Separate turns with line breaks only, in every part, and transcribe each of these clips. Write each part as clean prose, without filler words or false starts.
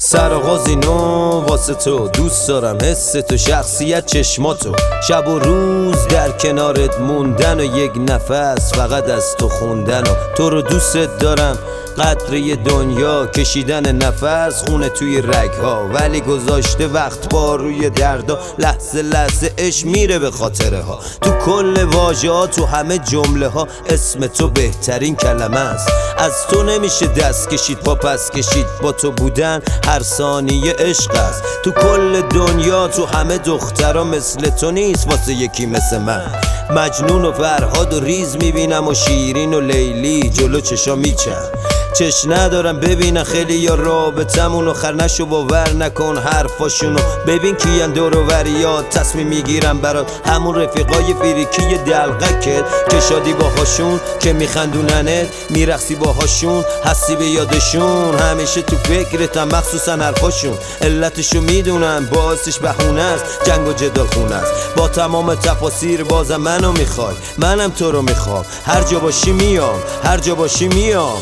سرآغازی نو واسه تو، دوست دارم حس تو، شخصیت چشماتو، شب و روز در کنارت موندن و یک نفس فقط از تو خوندن و تو رو دوست دارم، قطره دنیا کشیدن نفس، خونه توی رگها ولی گذاشته وقت با روی دردا، لحظه لحظه عشق میره به خاطره ها، تو کل واژه ها تو همه جمله ها اسم تو بهترین کلمه است، از تو نمیشه دست کشید پا پس کشید، با تو بودن هر ثانیه عشق است، تو کل دنیا تو همه دخترها مثل تو نیست واسه یکی مثل من، مجنون و فرهاد و ریز میبینم و شیرین و لیلی جلو چشا میچن، چشم ندارم ببینن خیلی یا رابطمون و خر نشو باور نکن حرفاشونو، ببین کیان دور و وریات تصمیم میگیرم برات، همون رفیقای فریکی دلغکت که شادی باهاشون که میخندوننت، میرقصی باهاشون هستی به یادشون، همیشه تو فکرتم مخصوصا حرفاشون، علتشو میدونم باعثش بهونه است، جنگ و جدال خونه است، با تمام تفاسیر بازم منو میخوای، منم تو رو میخوام، هر جا باشی میام، هر جا باشی میام.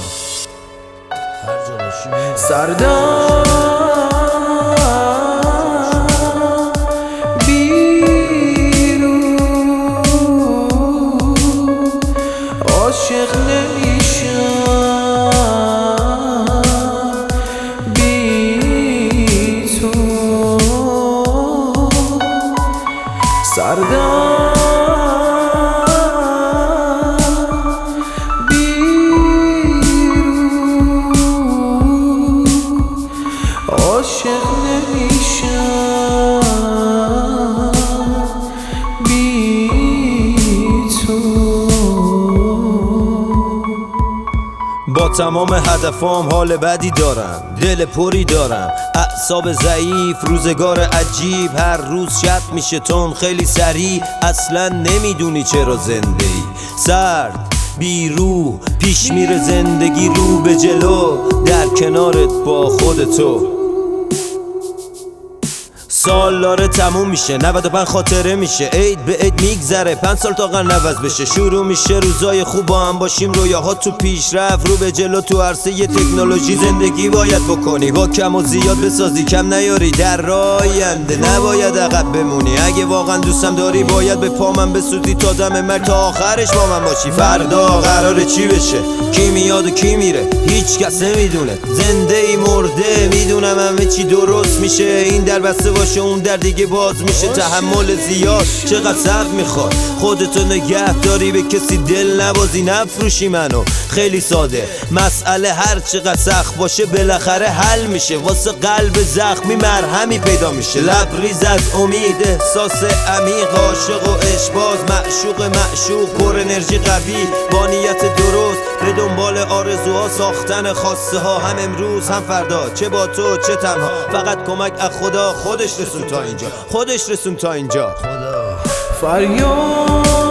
سردار بیرون عاشق نمیشم بی تو، سردار عاشق نمیشم بی تو.
با تمام هدفام حال بدی دارم، دل پری دارم، اعصاب ضعیف، روزگار عجیب، هر روز شب میشه تون خیلی سریع، اصلا نمیدونی چرا زنده ای، سرد بی روح پیش میره زندگی رو به جلو، در کنارت با خودتو، سال داره تموم میشه 95 خاطره میشه، عید به عید میگذره 5 سال تا قرن عوض بشه، شروع میشه روزای خوب با هم باشیم، رویاها تو پیشرفت رو به جلو، تو عرصه تکنولوژی زندگی باید بکنی، با کم و زیاد بسازی کم نیاری، در راه آینده نباید عقب بمونی، اگه واقعا دوستم داری باید به پامن بسوزی تا دم مرگ تا آخرش با من باشی، فردا قراره چی بشه، کی میاد و کی میره هیچ کس نمیدونه، زنده ای مرده میدونم همه چی درست میشه، این در بسته باشه اون در دیگه باز میشه، تحمل زیاد چقدر صبر میخواد، خودتو نگه داری به کسی دل نبازی، نفروشی منو، خیلی ساده مسئله هر چقدر سخت باشه بالاخره حل میشه، واسه قلب زخمی مرهمی پیدا میشه، لبریز از امید احساس عمیق، عاشق و عشقباز معشوق پر انرژی قوی، با نیت درست به دنبال آرزوها، ساختن خواسته ها، هم امروز هم فردا، چه با تو چه تنها، فقط کمک از خدا، خودش رسون تا اینجا، خودش رسون تا اینجا، خدا
فریاد